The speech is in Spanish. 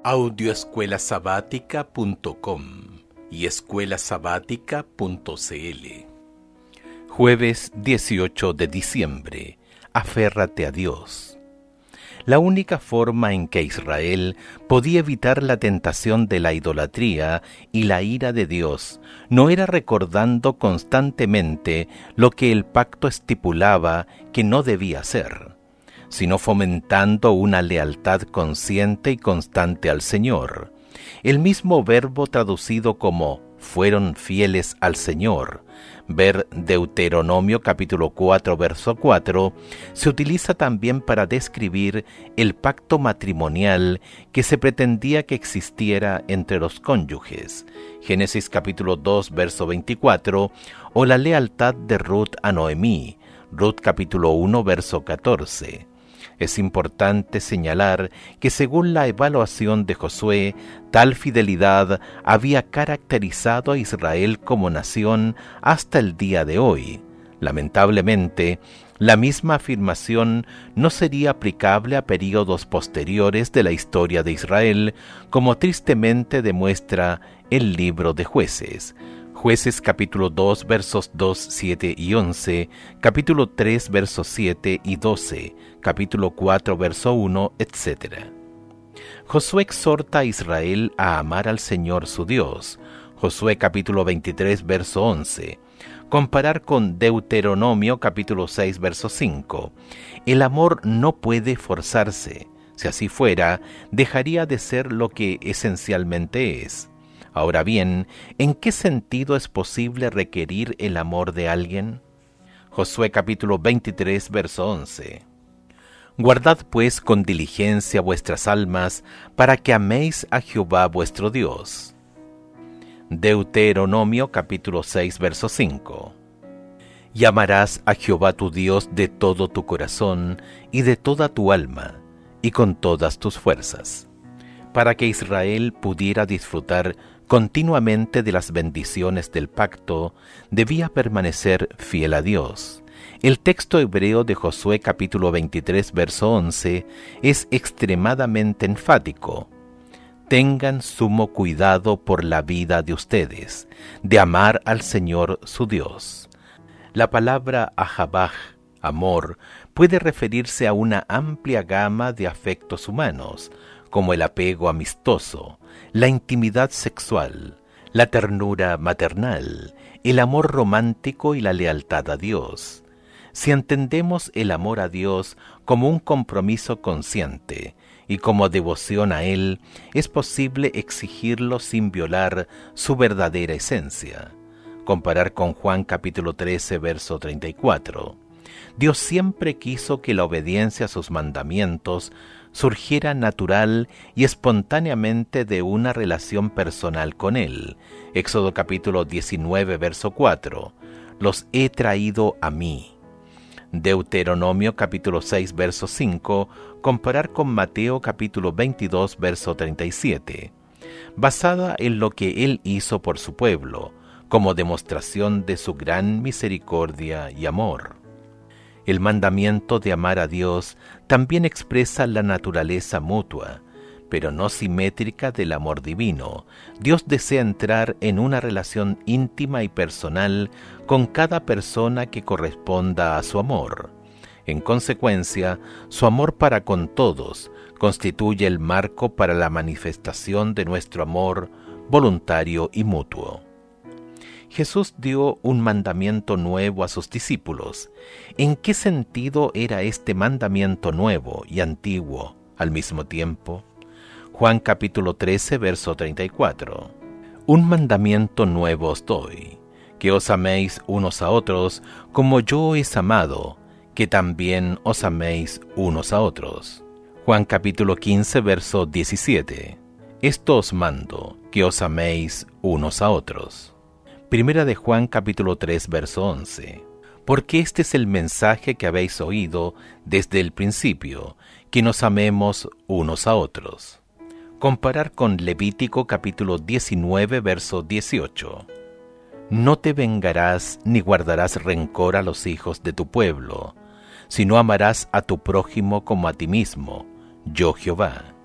Audioescuelasabática.com y escuelasabática.cl. Jueves 18 de diciembre. Aférrate a Dios. La única forma en que Israel podía evitar la tentación de la idolatría y la ira de Dios no era recordando constantemente lo que el pacto estipulaba que no debía hacer, sino fomentando una lealtad consciente y constante al Señor. El mismo verbo traducido como fueron fieles al Señor, ver Deuteronomio capítulo 4, verso 4, se utiliza también para describir el pacto matrimonial que se pretendía que existiera entre los cónyuges, Génesis capítulo 2, verso 24, o la lealtad de Ruth a Noemí, Ruth capítulo 1, verso 14. Es importante señalar que según la evaluación de Josué, tal fidelidad había caracterizado a Israel como nación hasta el día de hoy. Lamentablemente, la misma afirmación no sería aplicable a períodos posteriores de la historia de Israel, como tristemente demuestra el libro de Jueces. Jueces capítulo 2 versos 2, 7 y 11, capítulo 3 versos 7 y 12, capítulo 4 verso 1, etc. Josué exhorta a Israel a amar al Señor su Dios. Josué capítulo 23 verso 11. Comparar con Deuteronomio capítulo 6 verso 5. El amor no puede forzarse. Si así fuera, dejaría de ser lo que esencialmente es. Ahora bien, ¿en qué sentido es posible requerir el amor de alguien? Josué capítulo 23, verso 11. Guardad pues con diligencia vuestras almas, para que améis a Jehová vuestro Dios. Deuteronomio capítulo 6, verso 5. Y amarás a Jehová tu Dios de todo tu corazón, y de toda tu alma, y con todas tus fuerzas. Para que Israel pudiera disfrutar continuamente de las bendiciones del pacto, debía permanecer fiel a Dios. El texto hebreo de Josué capítulo 23, verso 11, es extremadamente enfático. Tengan sumo cuidado por la vida de ustedes, de amar al Señor su Dios. La palabra ahabaj, amor, puede referirse a una amplia gama de afectos humanos, como el apego amistoso, la intimidad sexual, la ternura maternal, el amor romántico y la lealtad a Dios. Si entendemos el amor a Dios como un compromiso consciente y como devoción a Él, es posible exigirlo sin violar su verdadera esencia. Comparar con Juan capítulo 13, verso 34. Dios siempre quiso que la obediencia a sus mandamientos surgiera natural y espontáneamente de una relación personal con Él. Éxodo capítulo 19, verso 4. Los he traído a mí. Deuteronomio capítulo 6, verso 5. Comparar con Mateo capítulo 22, verso 37. Basada en lo que Él hizo por su pueblo, como demostración de su gran misericordia y amor. El mandamiento de amar a Dios también expresa la naturaleza mutua, pero no simétrica del amor divino. Dios desea entrar en una relación íntima y personal con cada persona que corresponda a su amor. En consecuencia, su amor para con todos constituye el marco para la manifestación de nuestro amor voluntario y mutuo. Jesús dio un mandamiento nuevo a sus discípulos. ¿En qué sentido era este mandamiento nuevo y antiguo al mismo tiempo? Juan capítulo 13, verso 34. Un mandamiento nuevo os doy, que os améis unos a otros, como yo os he amado, que también os améis unos a otros. Juan capítulo 15, verso 17. Esto os mando, que os améis unos a otros. Primera de Juan capítulo 3, verso 11. Porque este es el mensaje que habéis oído desde el principio, que nos amemos unos a otros. Comparar con Levítico capítulo 19, verso 18. No te vengarás ni guardarás rencor a los hijos de tu pueblo, sino amarás a tu prójimo como a ti mismo, yo Jehová.